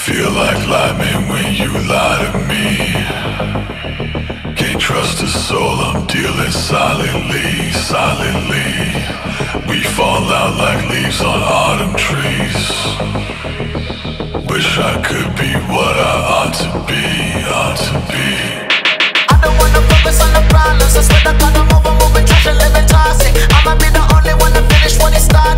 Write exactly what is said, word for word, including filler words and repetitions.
Feel like lightning when you lie to me. Can't trust a soul, I'm dealing silently, silently. We fall out like leaves on autumn trees. Wish I could be what I ought to be, ought to be. I don't wanna focus on the problems, instead I gotta move, I'm moving, trash and living toxic. I'ma be the only one to finish what he started.